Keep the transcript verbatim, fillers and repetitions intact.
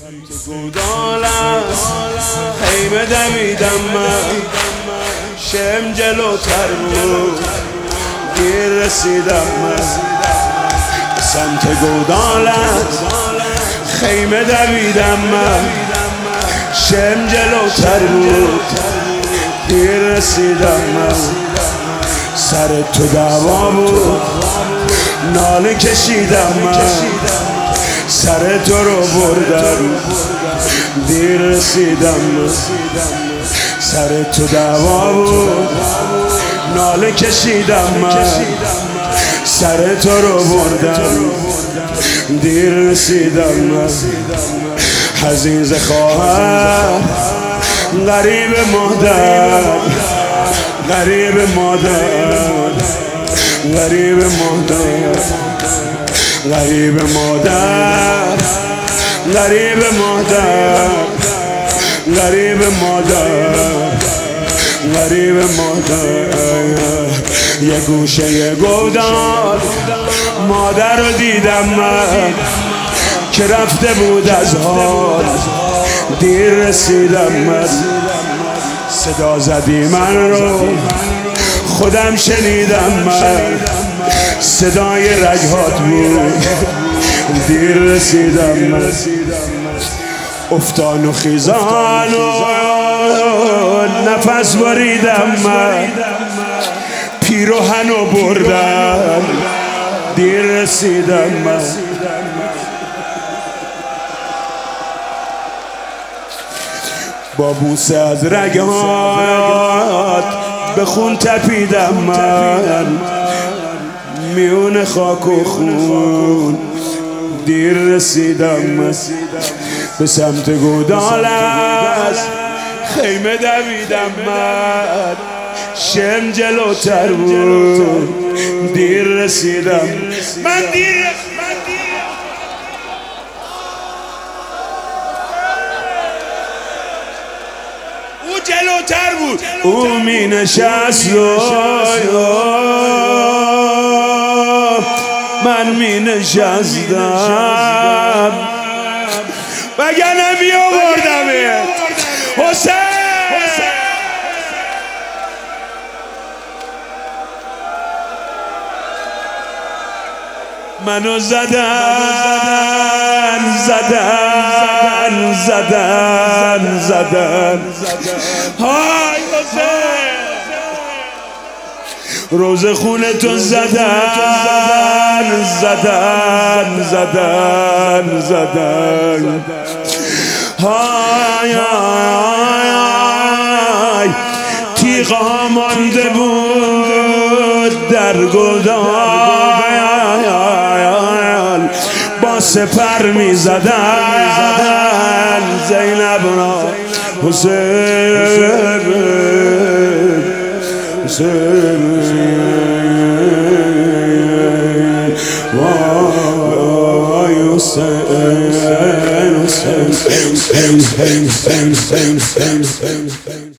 گودالم خیمه دویدم من، شم جلوتر بود دیر رسیدم من. سمت گودالت خیمه دویدم من، شم جلوتر بود دیر رسیدم من. سر تو دعوا بود ناله کشیدم من، سر تو رو بردم دیر رسیدم من. سر تو دعوا بود ناله کشیدم من، سر تو رو بردم دیر رسیدم من. حزین ز خواهر غریب مادر، غریب مادر، غریب مادر، غریب مادر، غریب مادر، غریب مادر، غریب مادر. یه گوشه یه گودال مادر رو دیدم من که رفته بود از حال دیر رسیدم من. صدا زدی من رو خودم شنیدم من، صدای رگهات بود دیر رسیدم من. افتان و خیزان و نفس بریدم من، پیراهن و بردم دیر رسیدم من. با بوسه از رگهات به خون تپیدم من، میون خاک و خون دیر رسیدم من. به سمت گودالت خیمه دویدم من، شم جلوتر بود دیر رسیدم من. دیر او جلوتر بود، او می نشست و من می نشستم وگرنه می آوردمت حسین. منو زدن زدن زدن زدن های حسین، روز خونه تو زدن زدن زدن زدن های های. تیغا مانده بود در گودال، با سپر می زدن زینب را حسین حسین. وای حسین حسین حسین حسین حسین.